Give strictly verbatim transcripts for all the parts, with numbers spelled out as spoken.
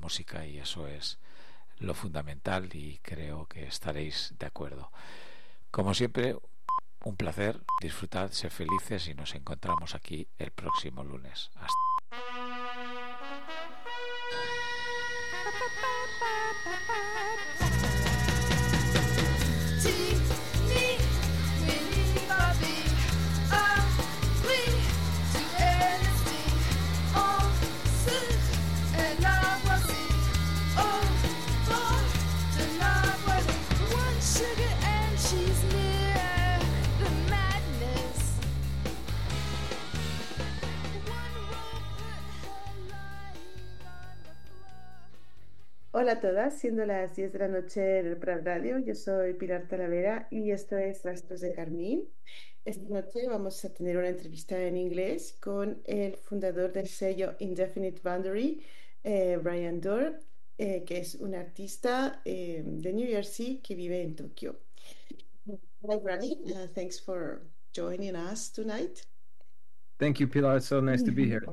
música, y eso es lo fundamental, y creo que estaréis de acuerdo. Como siempre, un placer, disfrutad, ser felices, y nos encontramos aquí el próximo lunes. Hasta Hola a todas, siendo las diez de la noche en el Prat Radio, yo soy Pilar Talavera y esto es Rastros de Carmín. Esta noche vamos a tener una entrevista en inglés con el fundador del sello Indefinite Boundary, eh, Brian Dorr, eh, que es un artista eh, de New Jersey que vive en Tokio. Hi, Brian. Uh, thanks for joining us tonight. Thank you, Pilar. It's so nice to be here.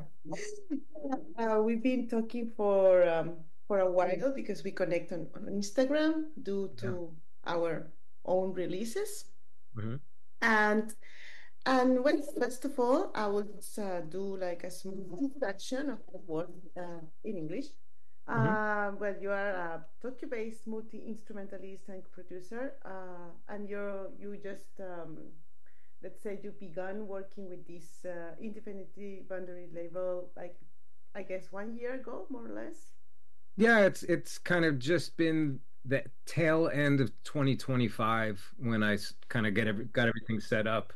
Uh, we've been talking for um, for a while because we connect on, on Instagram due to yeah. our own releases. Mm-hmm. And and well, first of all, I will uh, do like a small introduction of the word uh, in English. Mm-hmm. Uh, well, you are a Tokyo-based multi-instrumentalist and producer, uh, and you're you just um, let's say you began working with this uh, Indefinite Boundary label, like I guess one year ago, more or less. Yeah, it's it's kind of just been the tail end of twenty twenty-five when I kind of get every, got everything set up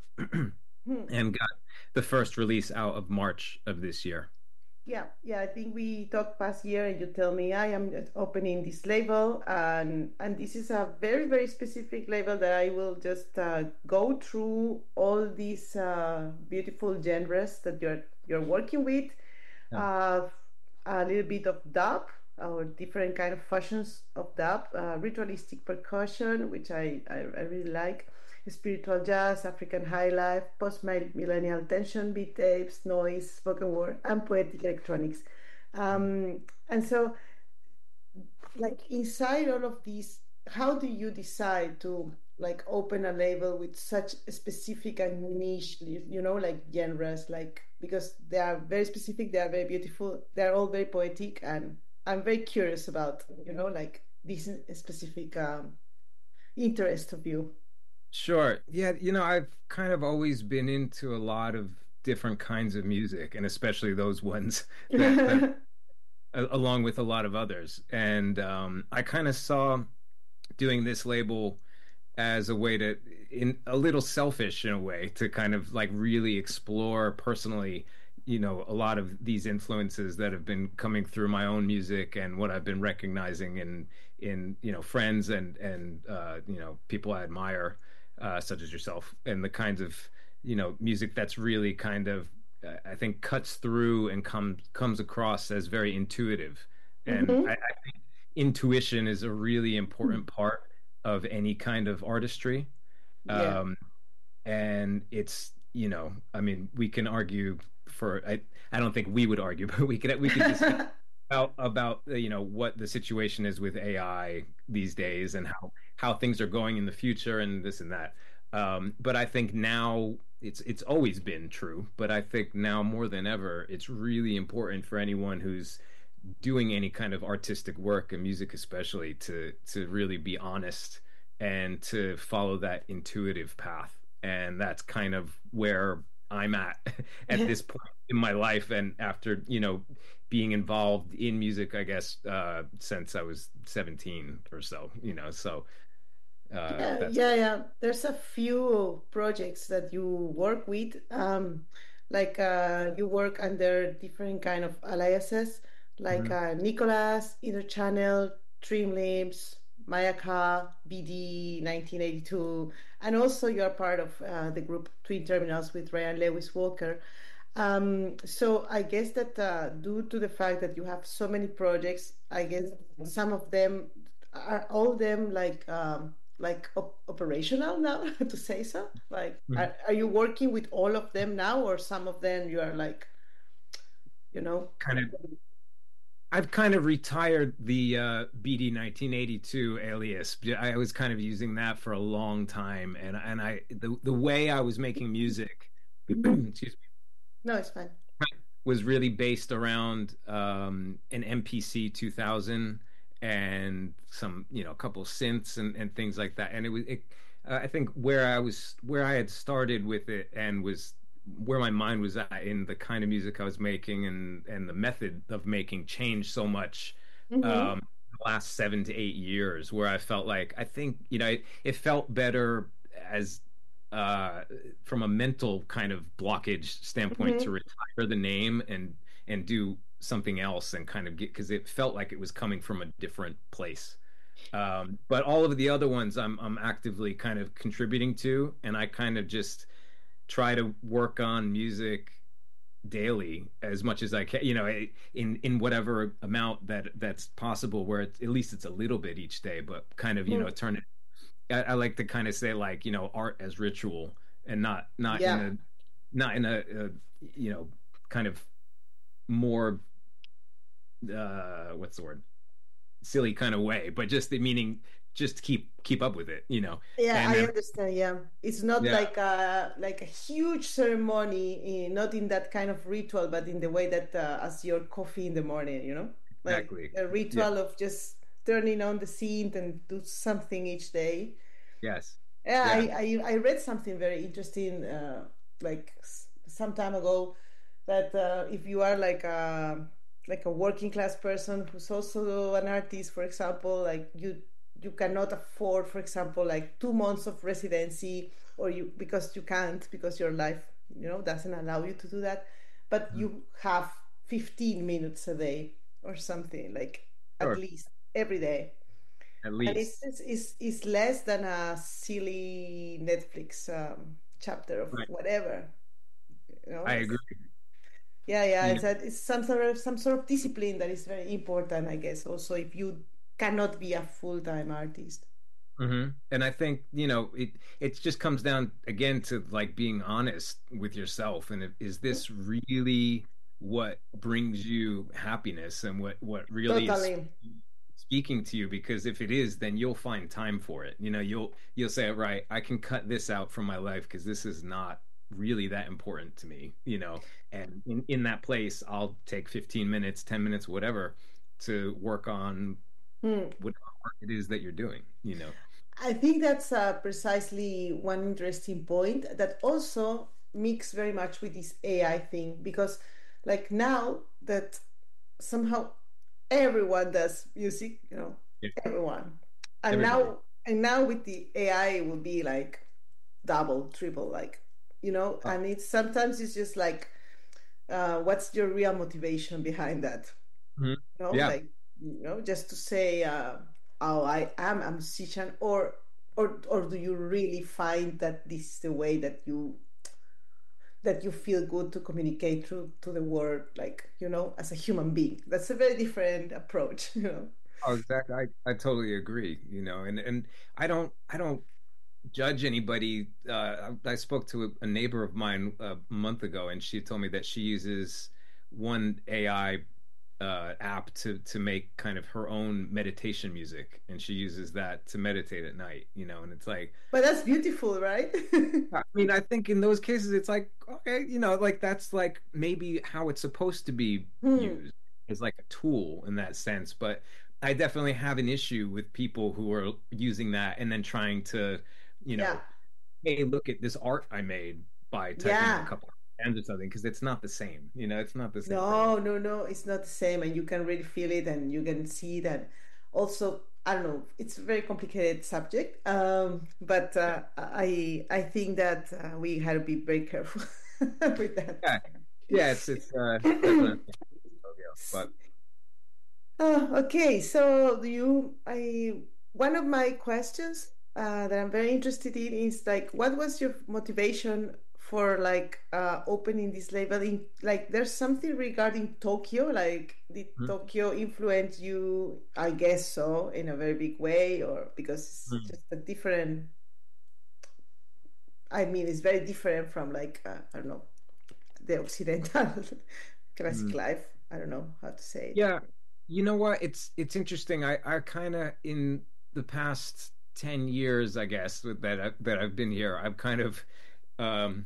and got the first release out of March of this year. Yeah, yeah, I think we talked past year and you tell me I am opening this label, and and this is a very, very specific label that I will just uh, go through all these uh, beautiful genres that you're you're working with, yeah. uh, a little bit of dub, or different kind of fusions of dub, uh, ritualistic percussion, which I, I, I really like, spiritual jazz, African high life, post-millennial tension, beat tapes, noise, spoken word, and poetic electronics. Um, and so, like, inside all of these, how do you decide to, like, open a label with such a specific and niche, you know, like, genres, like, because they are very specific, they are very beautiful, they're all very poetic, and I'm very curious about, you know, like, this specific um, interest of you. Sure. Yeah, you know, I've kind of always been into a lot of different kinds of music, and especially those ones that, that along with a lot of others. And um, I kind of saw doing this label as a way to, in a little selfish in a way, to kind of like really explore personally, you know, a lot of these influences that have been coming through my own music and what I've been recognizing in, in, you know, friends and, and, uh, you know, people I admire, uh, such as yourself, and the kinds of, you know, music that's really kind of, uh, I think cuts through and comes, comes across as very intuitive. And mm-hmm. I, I think intuition is a really important part of any kind of artistry. Yeah. Um, and it's, you know, I mean, we can argue for, I, I don't think we would argue, but we could, we could discuss about, about, you know, what the situation is with A I these days and how, how things are going in the future and this and that. Um, but I think now it's, it's always been true, but I think now more than ever, it's really important for anyone who's doing any kind of artistic work and music, especially, to, to really be honest and to follow that intuitive path. And that's kind of where I'm at at this point in my life. And after, you know, being involved in music, I guess, uh, since I was seventeen or so, you know, so. Uh, yeah, that's... yeah, yeah. There's a few projects that you work with, um, like uh, you work under different kind of aliases, like mm-hmm. uh, Nicholas, Inner Channel, Trim Limbs, Mayaka, B D nineteen eighty-two, and also you are part of uh, the group Twin Terminals with Ryan Lewis Walker. Um, so I guess that uh, due to the fact that you have so many projects, I guess some of them are all of them like um, like op- operational now, to say so. Like, mm-hmm. are, are you working with all of them now, or some of them you are like, you know, kind of. I've kind of retired the uh, B D nineteen eighty-two alias. I was kind of using that for a long time, and and I the the way I was making music, excuse me, No, it's fine. was really based around um, an M P C two thousand and some, you know, a couple synths and, and things like that. And it was, it, uh, I think where I was, where I had started with it and was where my mind was at in the kind of music I was making and and the method of making changed so much Mm-hmm. um, the last seven to eight years, where I felt like I think you know it, it felt better as uh, from a mental kind of blockage standpoint to Mm-hmm. retire the name and and do something else and kind of get because it felt like it was coming from a different place. Um, but all of the other ones I'm I'm actively kind of contributing to, and I kind of just try to work on music daily as much as I can, you know, in in whatever amount that that's possible, where it's, at least it's a little bit each day, but kind of, you know, Mm. turn it. I, I like to kind of say like, you know, art as ritual and not not in Yeah. a not in a, a you know, kind of more uh what's the word silly kind of way, but just the meaning just keep keep up with it, you know. Yeah, And I then understand. Yeah, it's not yeah, like a like a huge ceremony, eh, not in that kind of ritual, but in the way that uh, as your coffee in the morning, you know, like exactly. a Yeah. ritual of just turning on the synth and do something each day. Yes. Yeah, Yeah. I I, I read something very interesting, uh, like s- some time ago, that uh, if you are like a like a working class person who's also an artist, for example, like you you cannot afford, for example, like two months of residency, or you because you can't because your life, you know, doesn't allow you to do that, but Mhm. you have fifteen minutes a day or something like at Sure. least every day, At and it's least. it's, it's, it's less than a silly Netflix um, chapter of Right. whatever, you know. I agree. It's yeah, yeah. You It's a, it's some sort of some sort of discipline that is very important, I guess. Also, if you cannot be a full time artist. hmm And I think, you know, it it just comes down again to like being honest with yourself. And if, is this really what brings you happiness and what what really is Totally. speaking to you? Because if it is, then you'll find time for it. You know, you'll you'll say, right, I can cut this out from my life because this is not really that important to me, you know. And in, in that place, I'll take fifteen minutes, ten minutes, whatever, to work on Hmm. whatever work it is that you're doing, you know. I think that's uh, precisely one interesting point that also mix very much with this A I thing because, like now that somehow everyone does music, you know, Yeah, everyone, and everybody. now and now with the A I it will be like double, triple, like you know, Oh, and it's sometimes it's just like, uh, what's your real motivation behind that? mhm. You know, Yeah, like you know, just to say, uh, "Oh, I am a musician," or or or do you really find that this is the way that you that you feel good to communicate through to the world, like you know, as a human being? That's a very different approach, you know. oh, exactly. I, I totally agree, you know, and and I don't I don't judge anybody. Uh, I, I spoke to a, a neighbor of mine a month ago, and she told me that she uses one A I uh, app to to make kind of her own meditation music, and she uses that to meditate at night, you know, and it's like But that's beautiful, right? I mean, I think in those cases, it's like, okay, you know, like that's like maybe how it's supposed to be Hmm. used as like a tool in that sense. But I definitely have an issue with people who are using that and then trying to, you Yeah, know, hey, look at this art I made by typing in a yeah. couple of commands or something, because it's not the same. You know, it's not the same thing. No, no, no, it's not the same, and you can really feel it, and you can see that. Also, I don't know, it's a very complicated subject, um, but Yeah, uh, I I think that uh, we have to be very careful with that. yeah, yeah. It's it's uh, definitely, but Oh, okay, so do you, I, one of my questions uh, that I'm very interested in is like, what was your motivation for like uh, opening this label in, like, there's something regarding Tokyo, like, did Mhm. Tokyo influence you? I guess so, in a very big way, or because it's Mhm. just a different, I mean, it's very different from like, uh, I don't know, the Occidental classic Mhm. life. I don't know how to say it. Yeah, You know what? It's it's interesting. I I kind of in the past ten years, I guess, that I, that I've been here, I've kind of um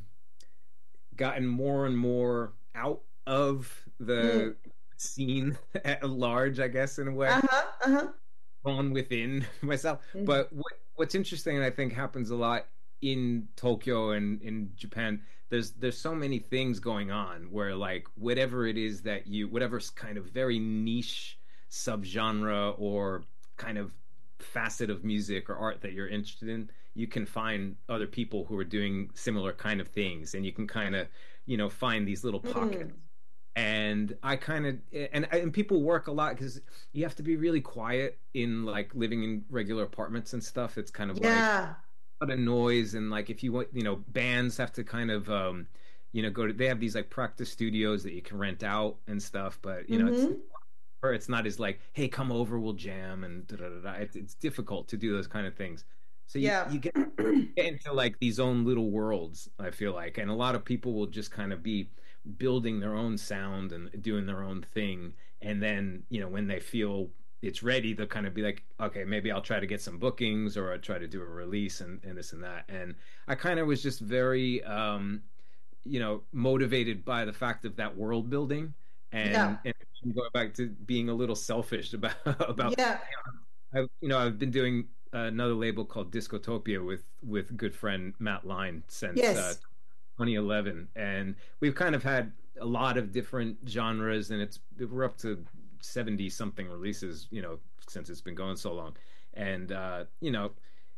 gotten more and more out of Mm. the scene at large, I guess, in a way, Uh-huh, uh-huh. on within myself. Mhm. But what what's interesting, and I think happens a lot in Tokyo and in Japan, there's there's so many things going on where like whatever it is that you whatever's kind of very niche subgenre or kind of facet of music or art that you're interested in, you can find other people who are doing similar kind of things, and you can kind of, you know, find these little pockets. Mm. And I kind of and and people work a lot because you have to be really quiet in like living in regular apartments and stuff. It's kind of like Yeah. a lot of noise, and like if you want, you know, bands have to kind of um you know go to they have these like practice studios that you can rent out and stuff, but you know it's Mm-hmm. or it's not as like, hey, come over, we'll jam and da, da, da, da. It's, it's difficult to do those kind of things. So you Yeah. you get into like these own little worlds, I feel like, and a lot of people will just kind of be building their own sound and doing their own thing, and then you know when they feel it's ready, they'll kind of be like, okay, maybe I'll try to get some bookings or I'll try to do a release and, and this and that. And I kind of was just very um you know motivated by the fact of that world building, Yeah. and and going back to being a little selfish about about Yeah. I you know I've been doing another label called Discotopia with with good friend Matt Line since uh, Yes. twenty eleven, and we've kind of had a lot of different genres, and it's we're up to seventy something releases, you know, since it's been going so long. And uh, you know,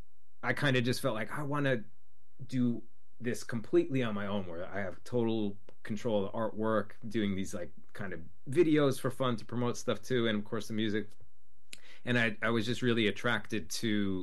I kind of just felt like I want to do this completely on my own, where I have total control of the artwork, doing these like kind of videos for fun to promote stuff too, and of course the music. And I I was just really attracted to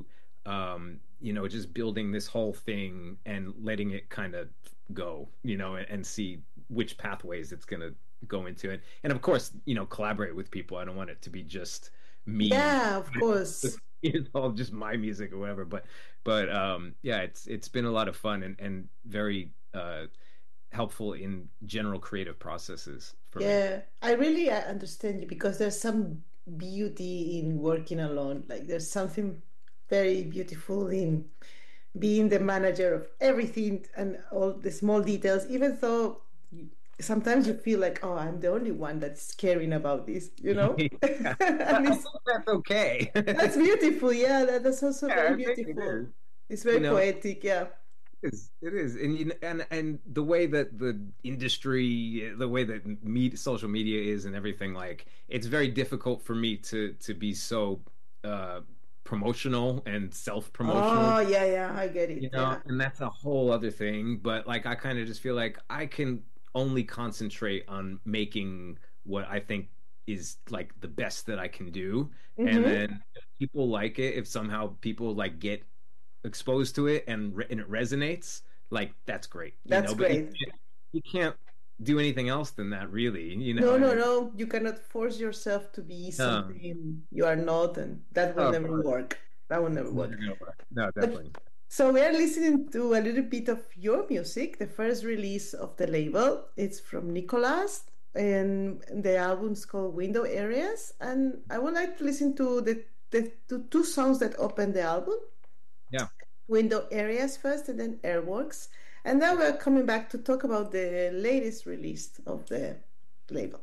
um you know just building this whole thing and letting it kind of go, you know, and, and see which pathways it's going to go into it. And of course, you know, collaborate with people. I don't want it to be just me. Yeah, of course. It's all just my music or whatever. But but um yeah, it's it's been a lot of fun and and very uh helpful in general creative processes for me. Yeah, I really uh, understand you because there's some beauty in working alone. Like there's something very beautiful in being the manager of everything and all the small details, even though you- sometimes you feel like, oh, I'm the only one that's caring about this, you know? Yeah. But And I it's, think that's okay. that's beautiful. Yeah, that, that's also Yeah, very I think it beautiful. is. It's You very know, poetic. Yeah. it is. It is. And you know, and and the way that the industry, the way that media, social media is and everything, like it's very difficult for me to to be so uh promotional and self-promotional, Oh, yeah, yeah, I get you it. know, Yeah. and that's a whole other thing. But like I kind of just feel like I can only concentrate on making what I think is like the best that I can do. And Mm-hmm. then if people like it, if somehow people like get exposed to it and re- and it resonates, like that's great, you That's know. But you great. can't, you can't do anything else than that, really, you know. No, And no, it, no. You cannot force yourself to be um, something you are not, and that will oh, of never course, work. That will never it's never work. gonna work. No, But definitely. so we are listening to a little bit of your music, the first release of the label. It's from Nicolas, and the album's called Window Areas. And I would like to listen to the, the, the two songs that open the album. Yeah. Window Areas first, and then Airworks. And now we're coming back to talk about the latest release of the label.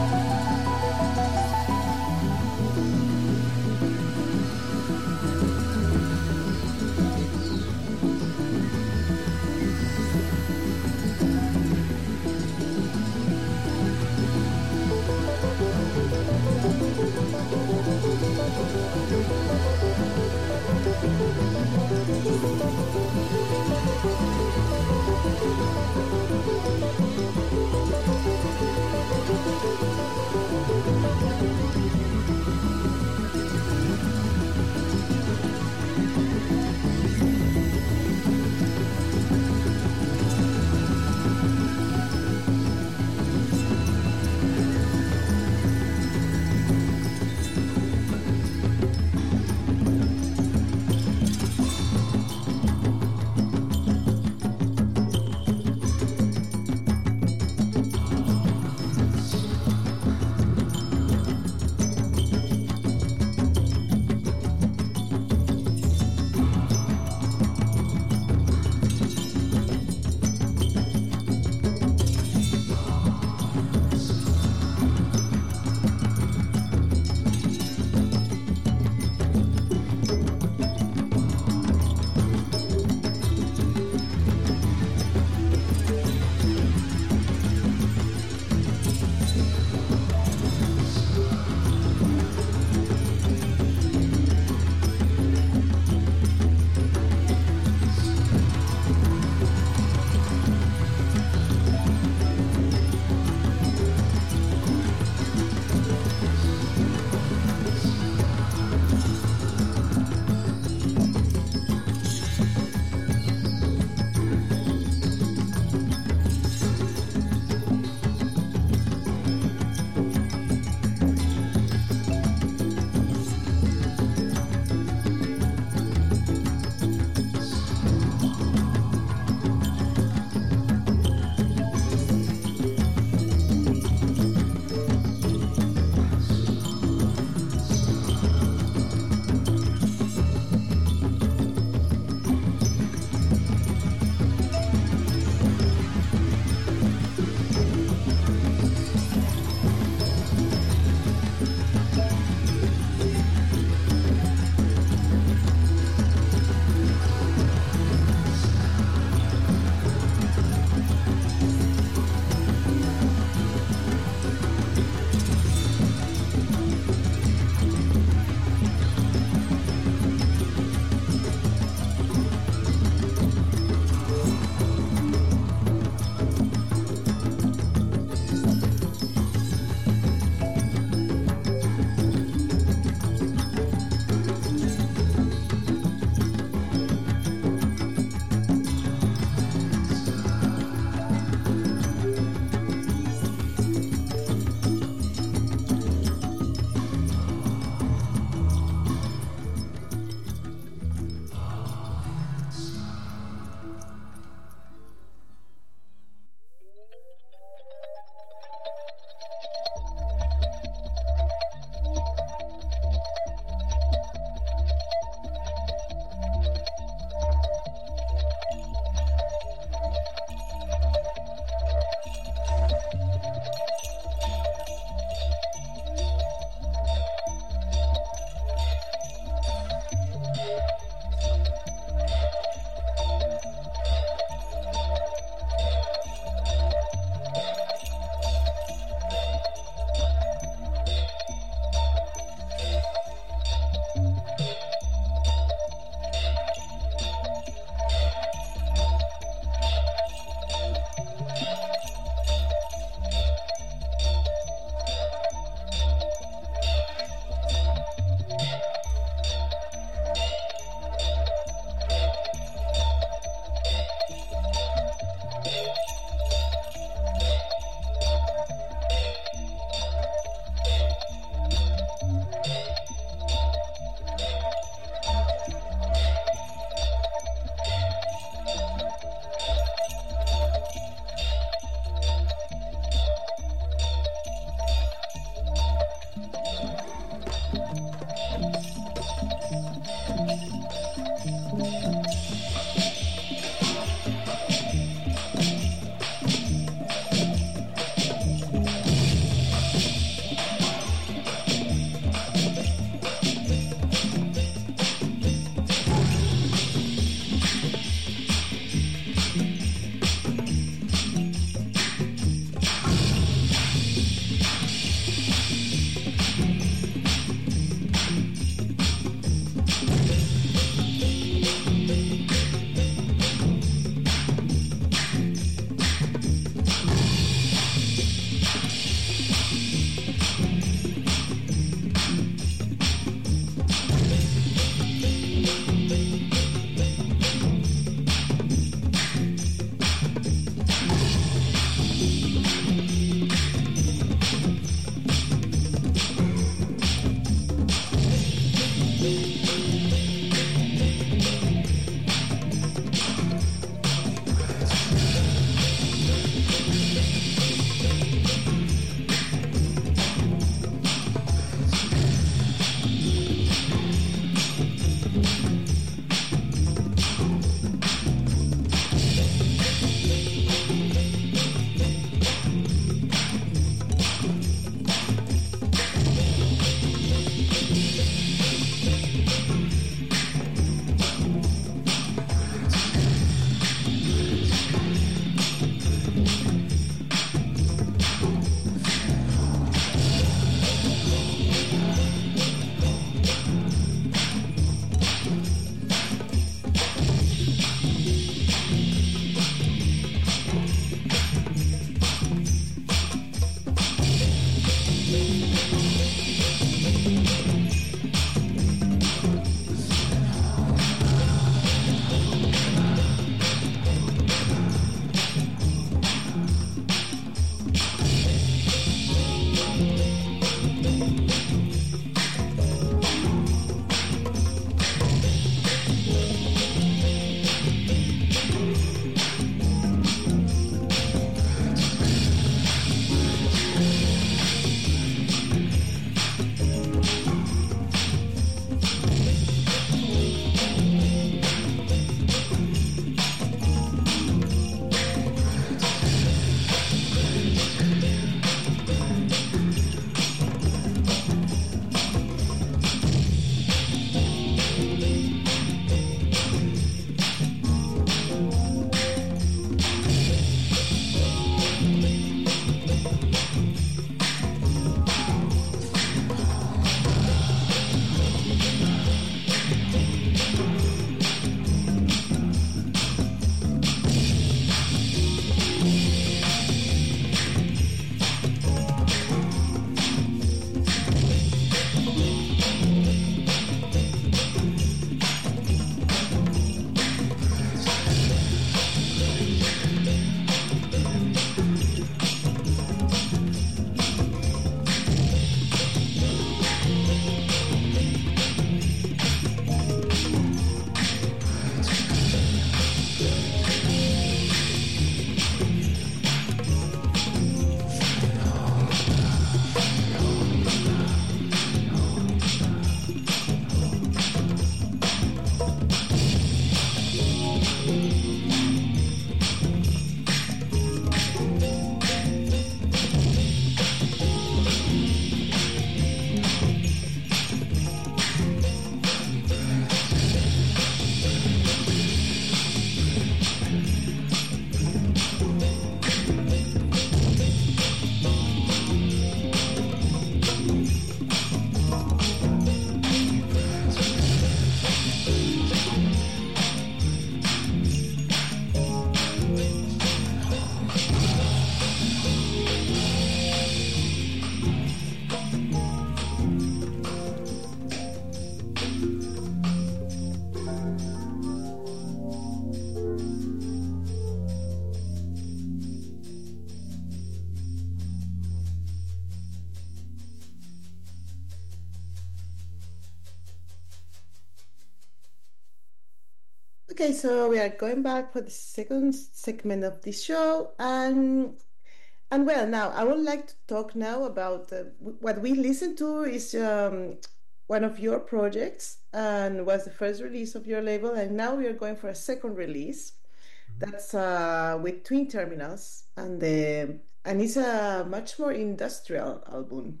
Okay, so we are going back for the second segment of the show, and and well, now I would like to talk now about uh, what we listened to is um, one of your projects and was the first release of your label, and now we are going for a second release. That's uh, with Twin Terminals, and the and it's a much more industrial album.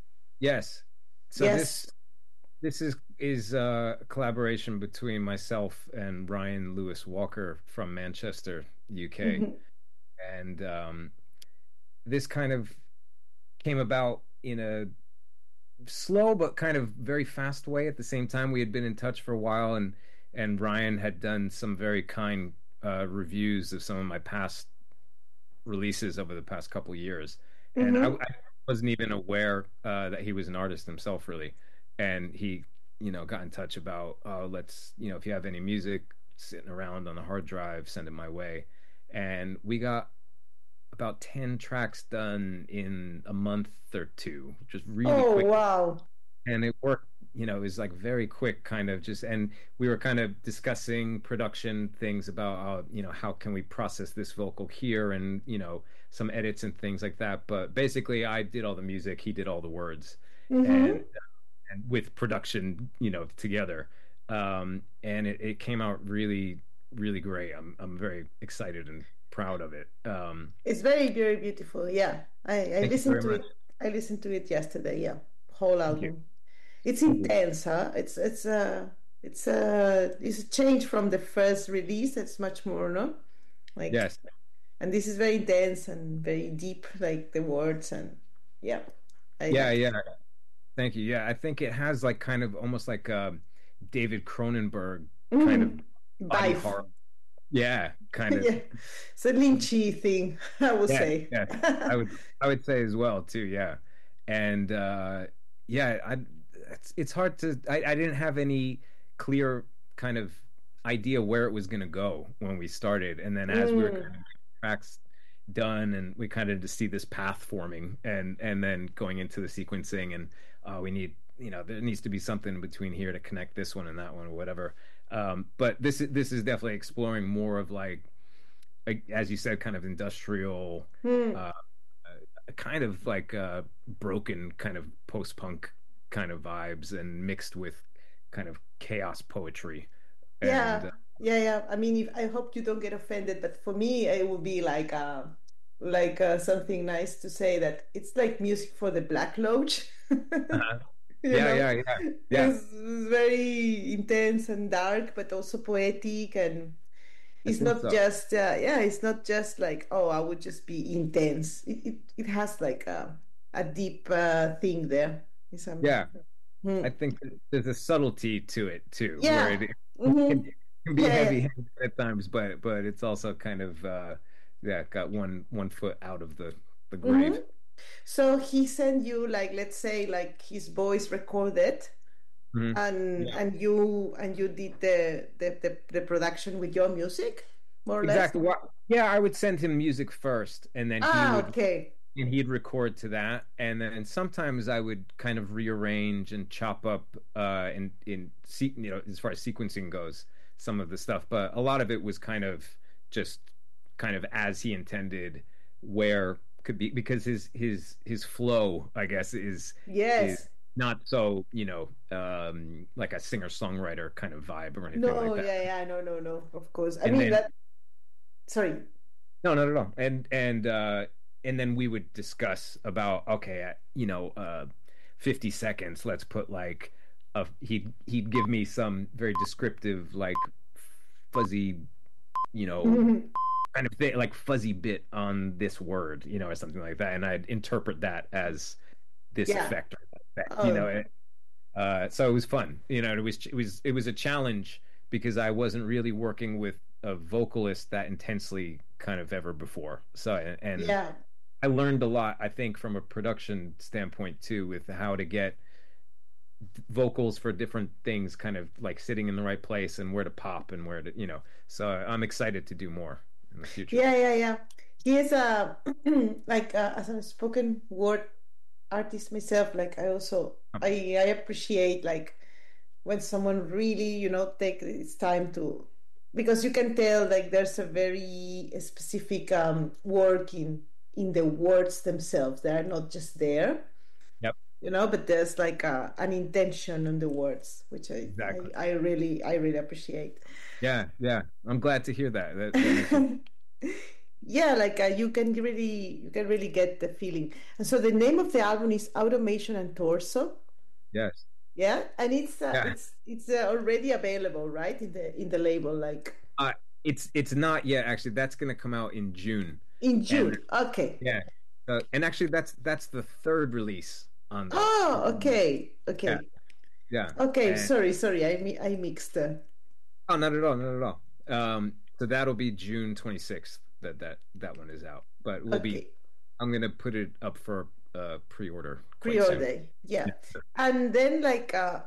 Yes. So Yes. this this is is uh, a collaboration between myself and Ryan Lewis Walker from Manchester, U K, Mhm. and um, this kind of came about in a slow but kind of very fast way. At the same time, we had been in touch for a while, and and Ryan had done some very kind uh, reviews of some of my past releases over the past couple years, and I, Mhm. I wasn't even aware uh, that he was an artist himself, really. And he, you know, got in touch about, uh, let's, you know, if you have any music sitting around on the hard drive, send it my way. And we got about ten tracks done in a month or two, just really Oh, quick. wow. And it worked, you know, it was like very quick, kind of just, and we were kind of discussing production things about, uh, you know, how can we process this vocal here, and, you know, some edits and things like that. But basically, I did all the music, he did all the words, Mm-hmm. and and with production, you know, together. Um, and it, it came out really, really great. I'm I'm very excited and proud of it. Um, It's very, very beautiful. Yeah. I, I thank you listened very to much. it. I listened to it yesterday. Yeah. Whole Thank you. album. It's intense, huh? It's it's uh it's a it's a change from the first release. It's much more, no? Like, Yes. and this is very dense and very deep, like the words, and yeah, I Yeah, like it. yeah. Thank you. Yeah, I think it has like kind of almost like a David Cronenberg kind of Mm, body Vibe. horror. Yeah, kind of. Yeah. It's a lynchy thing, I would Yes, say. yes. I would I would say as well too, yeah. And uh yeah, I it's it's hard to I, I didn't have any clear kind of idea where it was gonna go when we started. And then as we were Mm, kind of tracks done, and we kind of just see this path forming, and and then going into the sequencing, and uh we need, you know, there needs to be something in between here to connect this one and that one or whatever. Um but this is this is definitely exploring more of like, like as you said, kind of industrial, mm. uh, kind of like uh, broken kind of post-punk kind of vibes, and mixed with kind of chaos poetry. And Yeah, uh, yeah, yeah. I mean, if I hope you don't get offended, but for me, it would be like uh like uh, something nice to say that it's like music for the Black Lodge. uh, You yeah, know, yeah, yeah, yeah. it's very intense and dark, but also poetic, and I it's think not so. just uh, yeah, it's not just like oh, I would just be intense. It it, it has like a a deep uh, thing there. It's um, Yeah, hmm. I think that there's a subtlety to it too, where Yeah, it, it hmm, can, can be yeah, yeah. heavy-handed at times, but but it's also kind of uh, yeah, got one one foot out of the the Hmm. grave. So he sent you like let's say like his voice recorded Mhm. and Yeah. and you and you did the the, the, the production with your music. more or Exactly. less? What? Yeah, I would send him music first, and then he Ah, would okay. and he'd record to that, and then sometimes I would kind of rearrange and chop up uh in in se- you know, as far as sequencing goes, some of the stuff, but a lot of it was kind of just kind of as he intended, where could be, because his his his flow, I guess, is is Yes. not so, you know, um like a singer-songwriter kind of vibe or anything No, like that. yeah, yeah, no, no, no, of course. I And mean then that, sorry. no, not at all. And and uh and then we would discuss about, okay, at, you know, uh fifty seconds, let's put like a he'd he'd give me some very descriptive, like fuzzy, you know, kind of thing, like fuzzy bit on this word, you know, or something like that, and I'd interpret that as this Yeah. effect or that effect, you know. Oh, It, uh so it was fun, you know. It was it was it was a challenge because I wasn't really working with a vocalist that intensely kind of ever before. So and, and yeah. I learned a lot, I think, from a production standpoint too, with how to get vocals for different things kind of like sitting in the right place and where to pop and where to, you know. So I'm excited to do more in the future. Yeah, yeah, yeah. He is a like uh, as a spoken word artist myself. Like I also I I appreciate like when someone really, you know, take its time to, because you can tell like there's a very specific um work in in the words themselves. They are not just there, Yep, you know, but there's like a, an intention on the words, which I, exactly. I I really I really appreciate. Yeah, yeah. I'm glad to hear that. That, that makes me... Yeah, like uh, you can really you can really get the feeling. And so the name of the album is Automation and Torso. Yes. Yeah, and it's uh, Yeah. it's it's uh, already available, right? In the in the label, like Uh, it's it's not yet, actually. That's going to come out in June. in And June. Okay. yeah, uh, and actually that's that's the third release on the. Oh, okay, Yeah, okay, yeah. okay. And Sorry, sorry. I mi I mixed. Uh, oh, not at all, not at all. Um, so that'll be June twenty-sixth that that that one is out. But we'll be okay, I'm gonna put it up for uh pre-order quite soon. pre-order. Yeah, Yeah. and then like uh,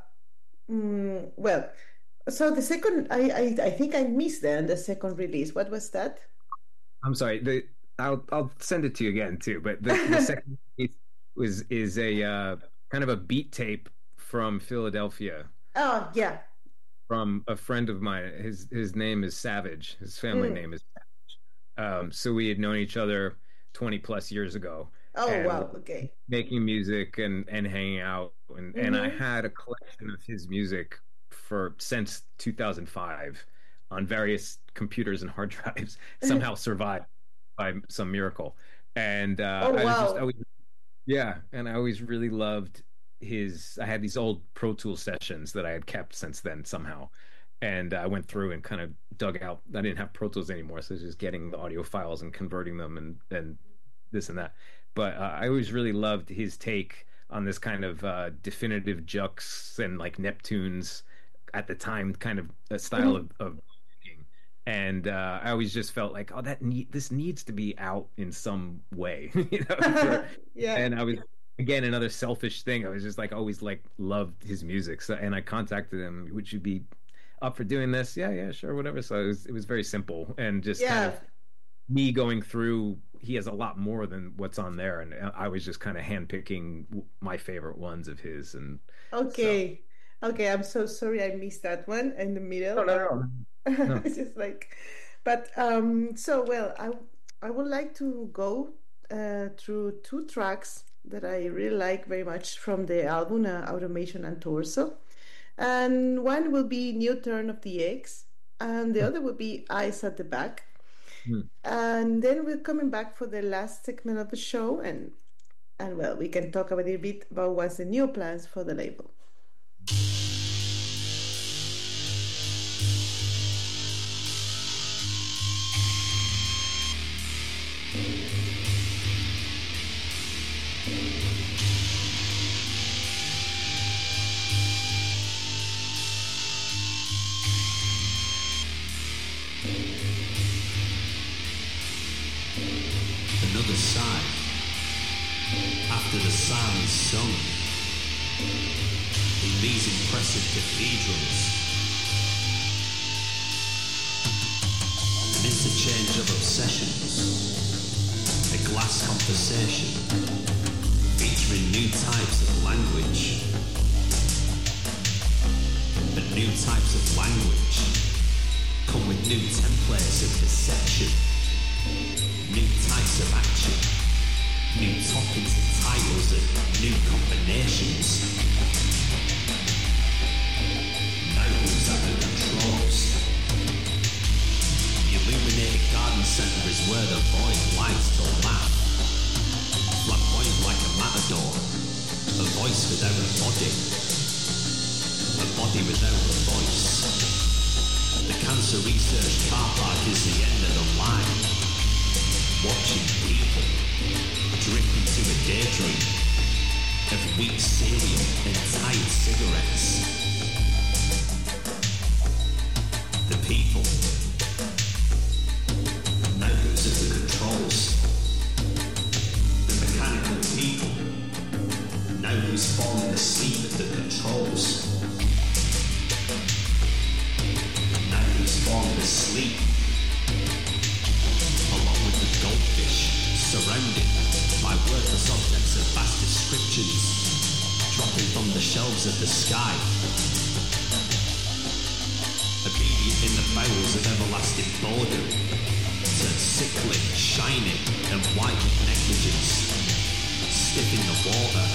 mm, well, so the second, I I I think I missed then the second release. What was that? I'm sorry. The I'll I'll send it to you again too. But the the second piece was is a uh, kind of a beat tape from Philadelphia Oh, yeah. from a friend of mine. His his name is Savage. His family Mm. name is. Um, so we had known each other twenty plus years ago, Oh, and wow. Okay. making music and and hanging out, and and I Mm-hmm. had a collection of his music for since two thousand five on various computers and hard drives. Somehow survived by some miracle, and uh, Oh, I was just wow. always, yeah, and I always really loved his. I had these old Pro Tool sessions that I had kept since then somehow, and I went through and kind of dug out. I didn't have Pro Tools anymore, so I was just getting the audio files and converting them and and this and that. But uh, I always really loved his take on this kind of uh, definitive jux and like Neptunes at the time, kind of a style Mhm. of, of making. And uh, I always just felt like, oh, that need this needs to be out in some way, you know. For, Yeah. and I was again another selfish thing. I was just like always like loved his music, so and I contacted him. Would you be up for doing this? Yeah, yeah, sure, whatever. So it was it was very simple and just kind Yeah. of me going through. He has a lot more than what's on there, and I was just kind of handpicking my favorite ones of his, and so. Okay. Okay. I'm so sorry I missed that one in the No, middle. no, Uh, no, no. it's just like, but um, so well, I I would like to go uh, through two tracks that I really like very much from the album uh, Automation and Torso, and one will be New Turn of the Eggs, and the other will be Eyes at the Back. Hmm. And then we're coming back for the last segment of the show, and and well, we can talk a little bit about what's the new plans for the label. Another sigh after the psalm is sung in these impressive cathedrals. An It's a change of obsessions, a glass conversation, featuring new types of language. But new types of language come with new templates of perception, new types of action, new toppings and titles and new combinations. Now who's at the controls? The illuminated garden centre is where the void lights to laugh. Flamboyant like a matador, a voice without a body, a body without a voice. The cancer research car park is the end of the line. Watching people drift into a daydream of weak cereal and tired cigarettes. The people. Now who's at the controls? The mechanical people. Now who's falling asleep at the controls? Now who's falling asleep? Along with the goldfish, surrounded by worthless objects of vast descriptions, dropping from the shelves of the sky. Obedient in the bowels of everlasting boredom, turned sickly, shiny, and white with negligence, stiff in the water,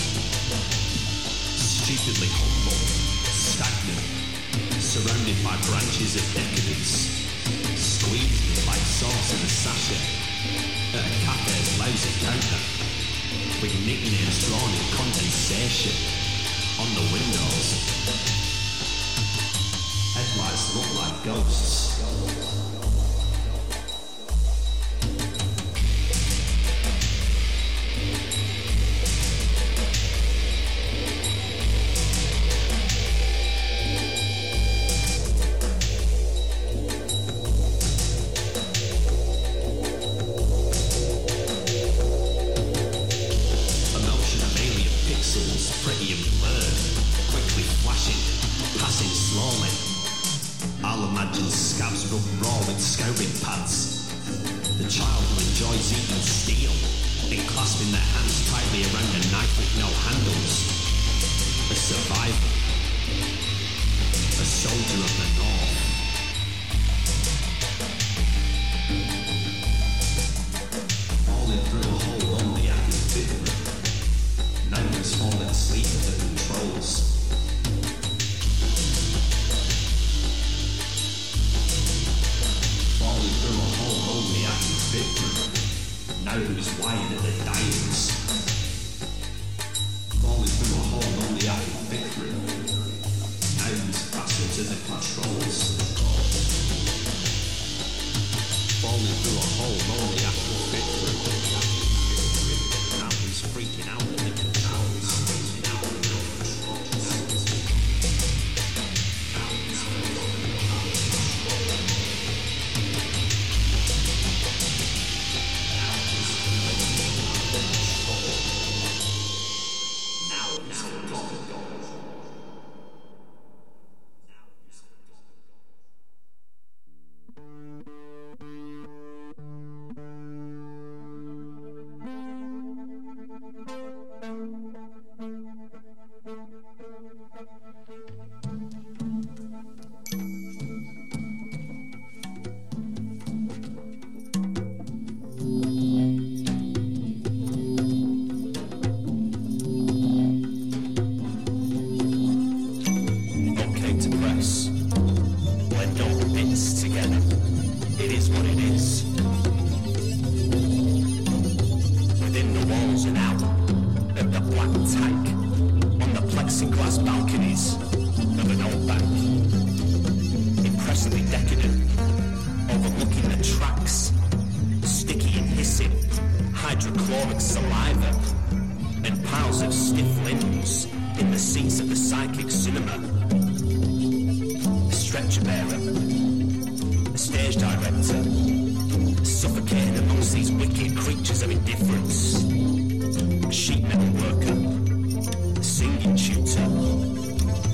stupidly humble, stagnant, surrounded by branches of decadence, squeezed like sauce in a sachet, at a cafe's lousy counter, with nicknames drawn in condensation on the windows. Headlights look like ghosts.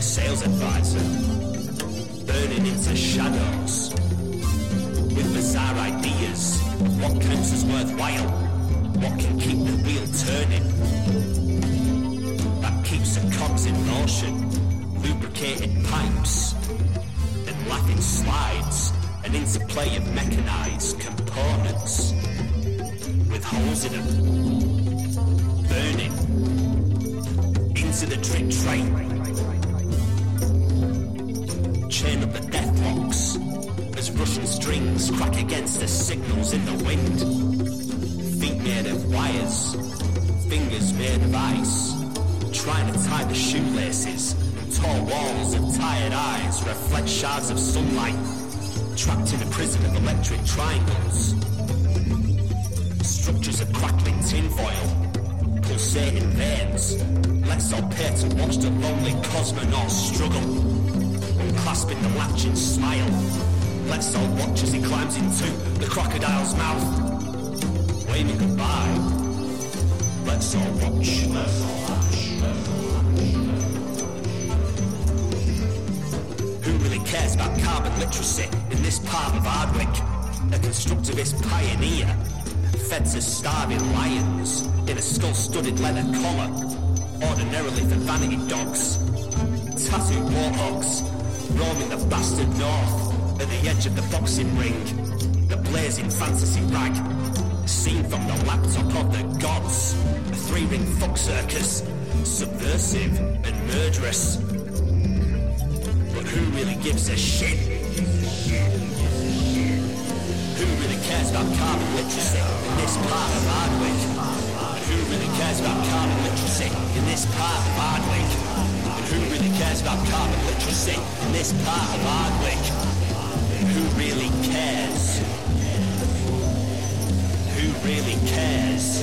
Sales advisor, burning into shadows with bizarre turning, that keeps the cogs in motion, lubricated pipes and laughing slides, an interplay of mechanized components with holes in them, burning into the drip train. Chain up the death locks as Russian strings crack against the signals in the wind. Feet made of wires, fingers made of ice, trying to tie the shoelaces. Tall walls of tired eyes reflect shards of sunlight, trapped in a prison of electric triangles. Structures of crackling tinfoil, pulsating veins. Let's all pay to watch the lonely cosmonaut struggle, clasping the latching smile. Let's all watch as he climbs into the crocodile's mouth, waving goodbye. Let's all watch. Let's all watch. Let's all watch. Who really cares about carbon literacy in this part of Ardwick? A constructivist pioneer, fed to starving lions in a skull-studded leather collar, ordinarily for vanity dogs. Tattooed warthogs roaming the bastard north at the edge of the boxing ring, the blazing fantasy rag, seen from the laptop of the gods, a three-ring fuck circus, subversive and murderous. But who really gives a shit? Who really cares about carbon literacy in this part of Ardwick? And who really cares about carbon literacy in this part of Ardwick? Who really cares about carbon literacy in this part of Ardwick? Who really cares? Who really cares?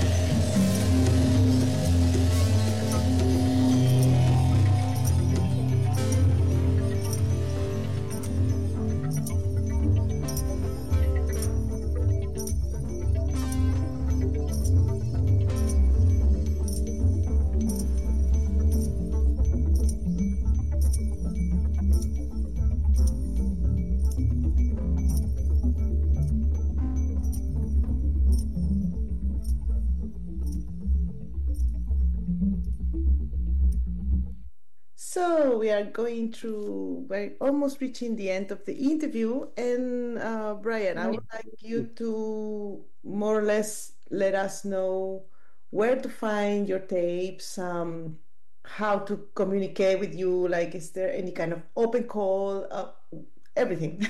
So we are going through, we're almost reaching the end of the interview. And uh, Brian, I would like you to more or less let us know where to find your tapes, um, how to communicate with you. Like, is there any kind of open call, uh, everything,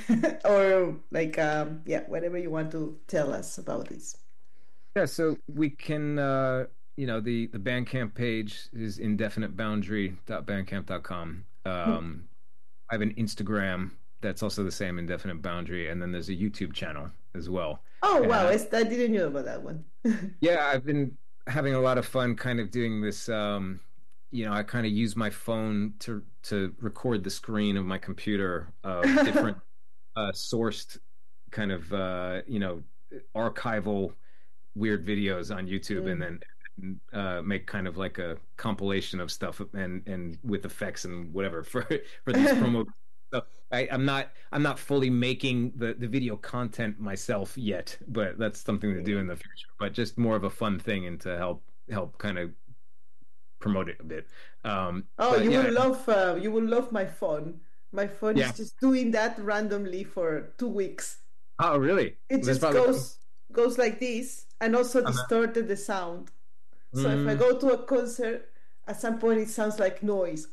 or like, um, yeah, whatever you want to tell us about this. Yeah, so we can. Uh... You know, the, the Bandcamp page is indefinite boundary dot bandcamp dot com. Um, I have an Instagram that's also the same, Indefinite Boundary, and then there's a YouTube channel as well. Oh, and wow. I, I didn't know about that one. Yeah, I've been having a lot of fun kind of doing this. Um, you know, I kind of use my phone to to record the screen of my computer of different uh, sourced kind of, uh, you know, archival weird videos on YouTube, mm. and then uh make kind of like a compilation of stuff and and with effects and whatever for for these promo. So I, I'm not I'm not fully making the the video content myself yet, but that's something to do in the future. But just more of a fun thing and to help help kind of promote it a bit. Um, oh, but, you yeah. will love uh, you will love my phone. My phone yeah. is just doing that randomly for two weeks. Oh, really? It That's just probably... goes goes like this, and also uh-huh. distorted the sound. So mm. if I go to a concert, at some point it sounds like noise.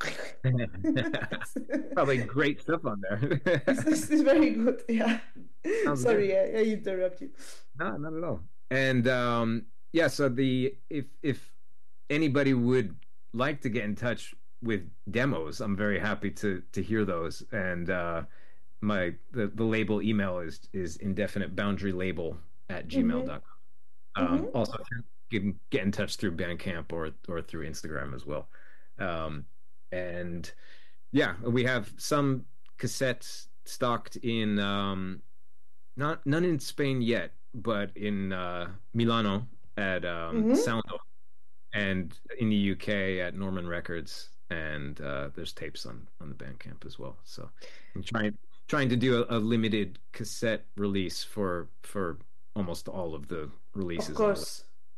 Probably great stuff on there. This is very good. Yeah. Sounds Sorry, I, I interrupt you. No, not at all. And um, yeah, so the if if anybody would like to get in touch with demos, I'm very happy to to hear those. And uh, my the, the label email is is indefinite boundary label at gmail dot com. Mm-hmm. Um, mm-hmm. Also. Get, get in touch through Bandcamp or or through Instagram as well. Um, and yeah, we have some cassettes stocked in um, not none in Spain yet, but in uh, Milano at um, mm-hmm. Soundo, and in the U K at Norman Records, and uh, there's tapes on on the Bandcamp as well. So I'm trying trying to do a, a limited cassette release for for almost all of the releases. Of course.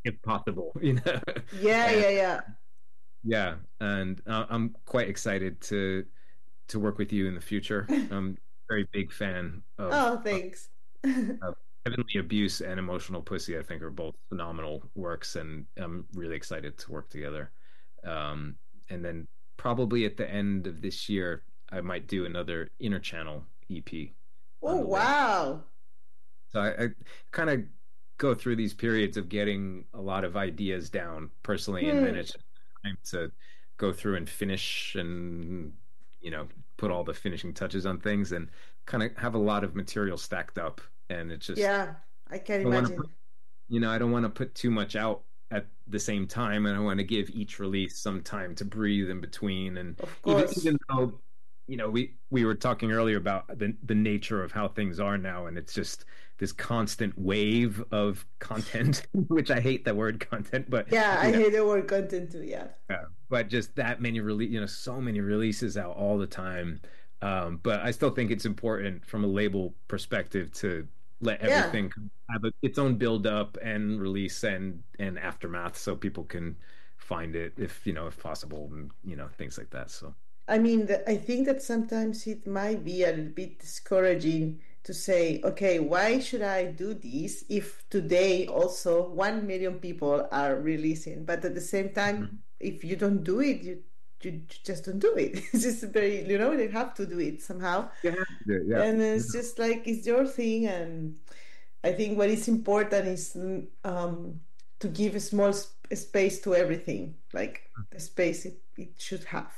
if possible, you know. Yeah, and, yeah, yeah. Yeah, and uh, I'm quite excited to to work with you in the future. I'm a very big fan of, Oh, thanks. of, of Heavenly Abuse and Emotional Pussy. I think are both phenomenal works, and I'm really excited to work together. Um, and then probably at the end of this year, I might do another Inner Channel E P. Oh, wow. So I, I kind of go through these periods of getting a lot of ideas down personally, Hmm. and then it's time to go through and finish and, you know, put all the finishing touches on things and kind of have a lot of material stacked up. And it's just, Yeah, I can I wanna imagine. put- you know, I don't want to put too much out at the same time, and I want to give each release some time to breathe in between. And Of even, course. even though, you know, we we were talking earlier about the the nature of how things are now, and it's just this constant wave of content, which I hate that word content, but Yeah, I you know, hate the word content too. Yeah. yeah, but just that many release, you know, so many releases out all the time. Um, but I still think it's important from a label perspective to let Yeah. everything have a, its own build up and release and and aftermath, so people can find it if you know if possible, and you know things like that. So I mean, the, I think that sometimes it might be a little bit discouraging to say, okay, why should I do this if today also one million people are releasing? But at the same time, Mhm. if you don't do it, you you just don't do it. It's just very, you know, you have to do it somehow. yeah, yeah, And it's just like it's your thing. And I think what is important is um, to give a small sp- space to everything, like the space it, it should have.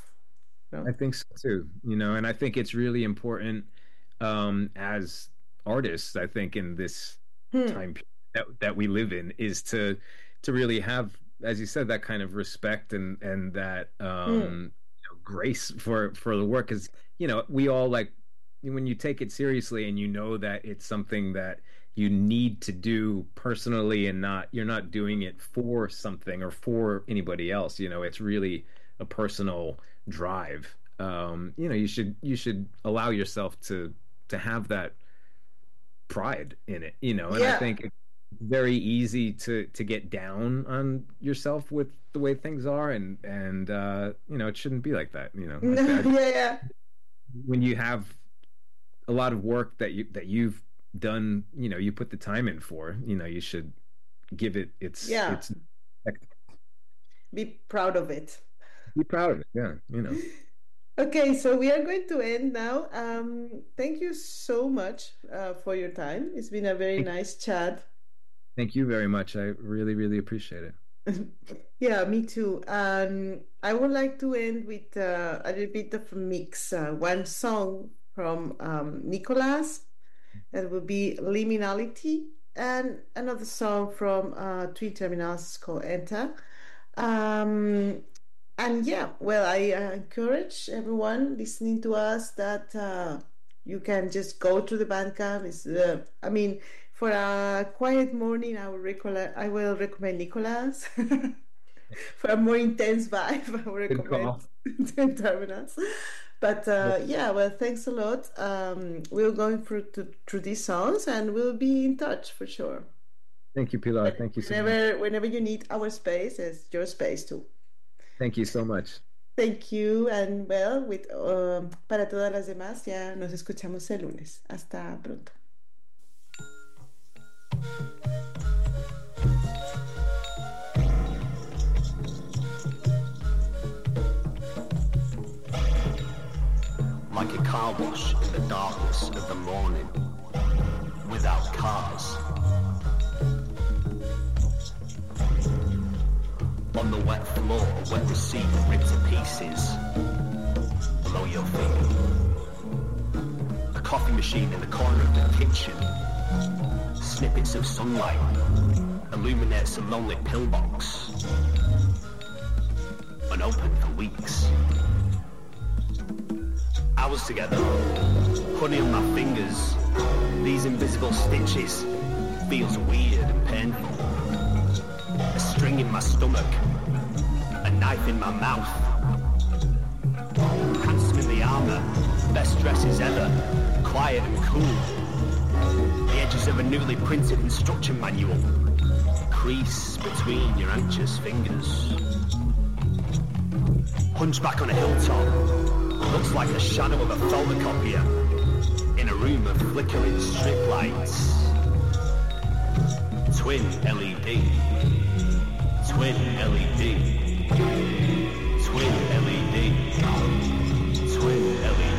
I think so too. You know, and I think it's really important um, as artists. I think in this Hmm. time period that that we live in is to to really have, as you said, that kind of respect and and that um Hmm. you know, grace for for the work. Because you know we all like when you take it seriously and you know that it's something that you need to do personally and not you're not doing it for something or for anybody else. You know, it's really a personal drive. Um you know, you should you should allow yourself to to have that pride in it, you know. And I Yeah. think it's very easy to to get down on yourself with the way things are, and and uh you know it shouldn't be like that, you know. I- I- yeah, yeah. when you have a lot of work that you that you've done, you know, you put the time in for, you know, you should give it its Yeah. its Be proud of it. be proud of it. Yeah, you know. Okay, so we are going to end now. Um, thank you so much uh, for your time. It's been a very nice chat. Thank you very much. I really really appreciate it. Yeah, me too. Um, I would like to end with uh, a little bit of a mix. Uh, one song from um, Nicolas, that would be Liminality, and another song from uh, Twin Terminals called Enter. Um, and yeah, well, I uh, encourage everyone listening to us that uh, you can just go to the Bandcamp. It's, uh, I mean, for a quiet morning, I will, recollect, I will recommend Nicolas. For a more intense vibe, I will Good call. recommend Terminals. But uh, yeah, well, thanks a lot. Um, we're going through to, through these songs, and we'll be in touch for sure. Thank you, Pilar. Thank you so much. Whenever, whenever you need our space, it's your space too. Thank you so much. Thank you, and well, with, um, para todas las demás, ya nos escuchamos el lunes. Hasta pronto. Like a car wash in the darkness of the morning, without cars. On the wet floor, wet receipt ripped to pieces below your feet. A coffee machine in the corner of the kitchen. Snippets of sunlight illuminates a lonely pillbox. Unopened for weeks. Hours together, honey on my fingers. These invisible stitches feels weird and painful. A string in my stomach, a knife in my mouth. Handsome in the armor, best dresses ever, quiet and cool. The edges of a newly printed instruction manual. crease between your anxious fingers. Hunchback on a hilltop, looks like the shadow of a photocopier in a room of flickering strip lights. Twin L E D, twin L E D, twin L E D, twin L E D.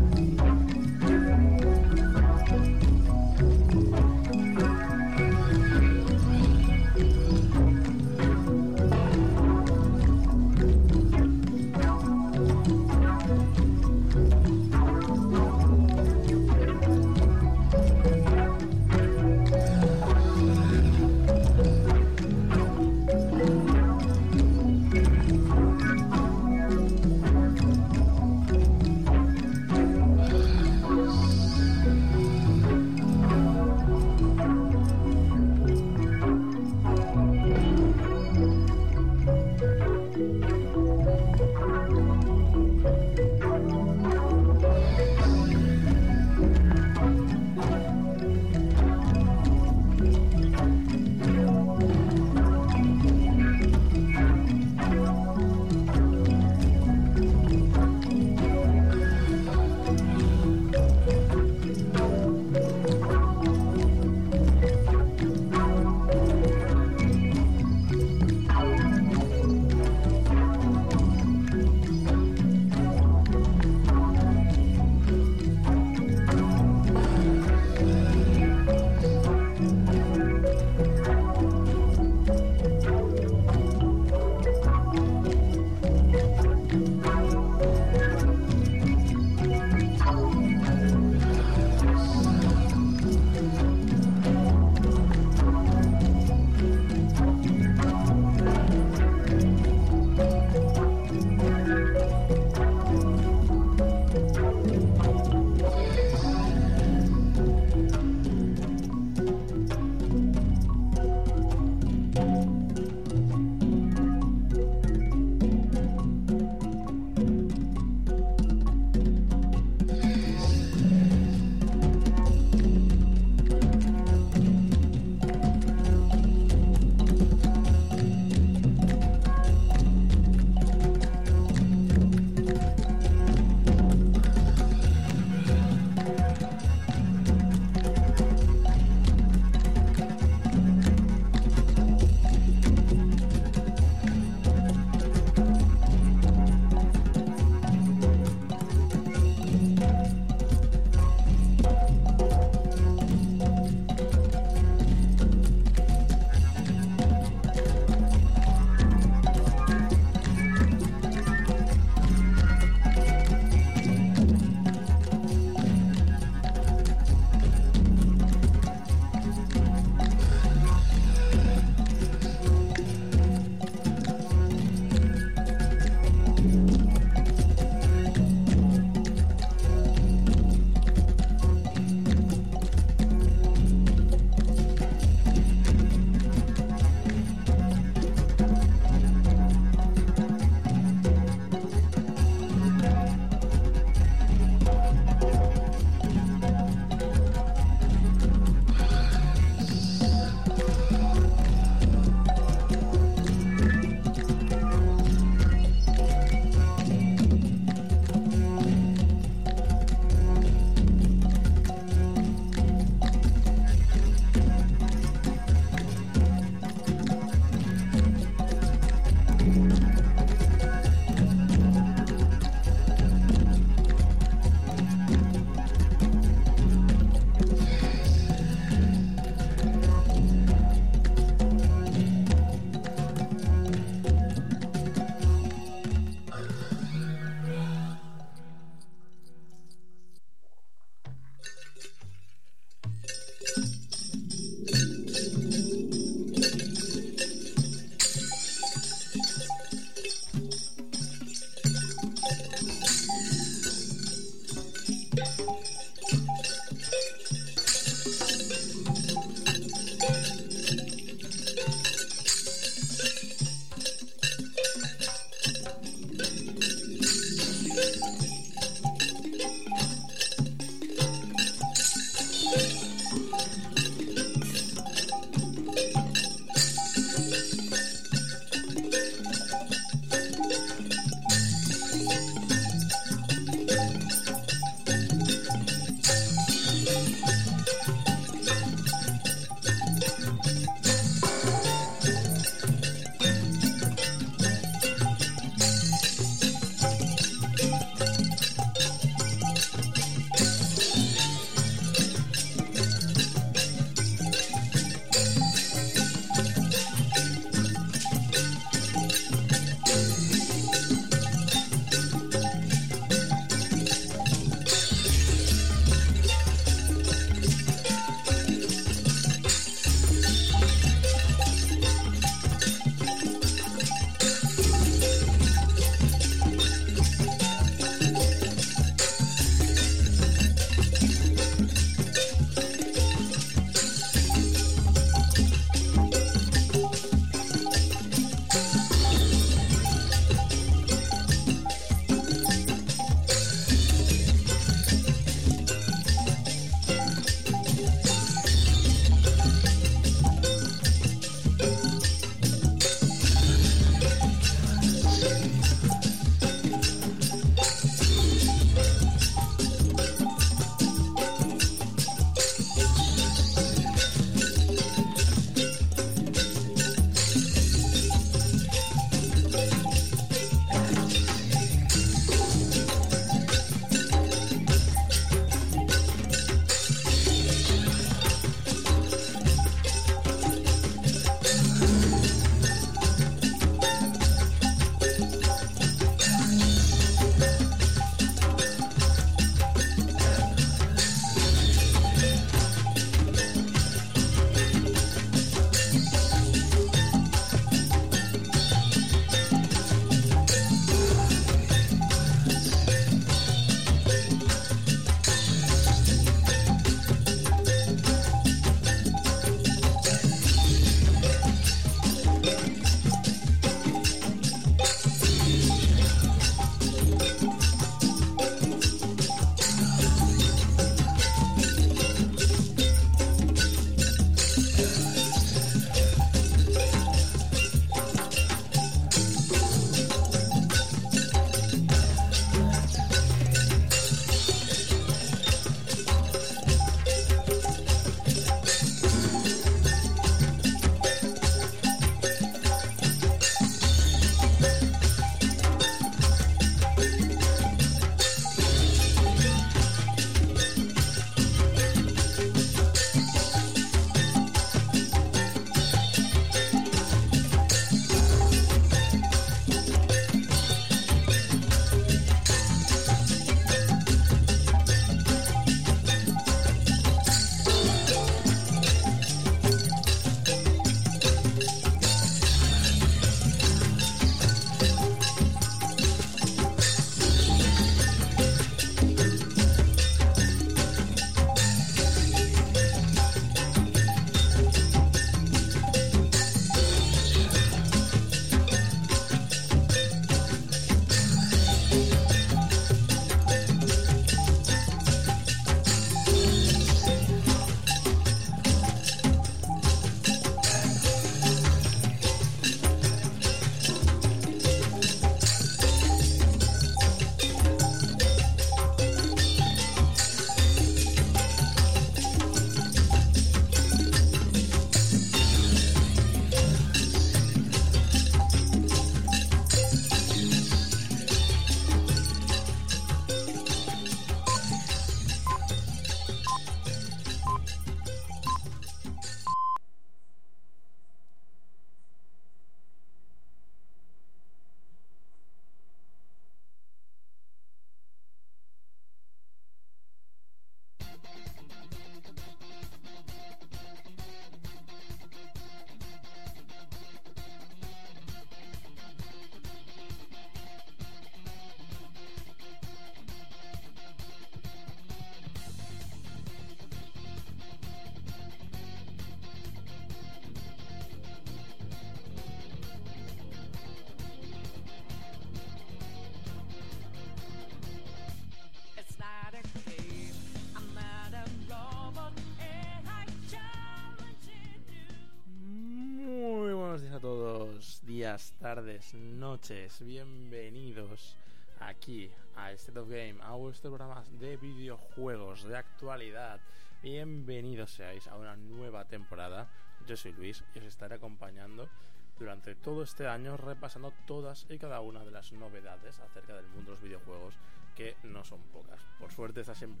Buenos días, tardes, noches, bienvenidos aquí a State of Game, a vuestro programa de videojuegos de actualidad. Bienvenidos seáis a una nueva temporada. Yo soy Luis y os estaré acompañando durante todo este año, repasando todas y cada una de las novedades acerca del mundo de los videojuegos, que no son pocas. Por suerte está siempre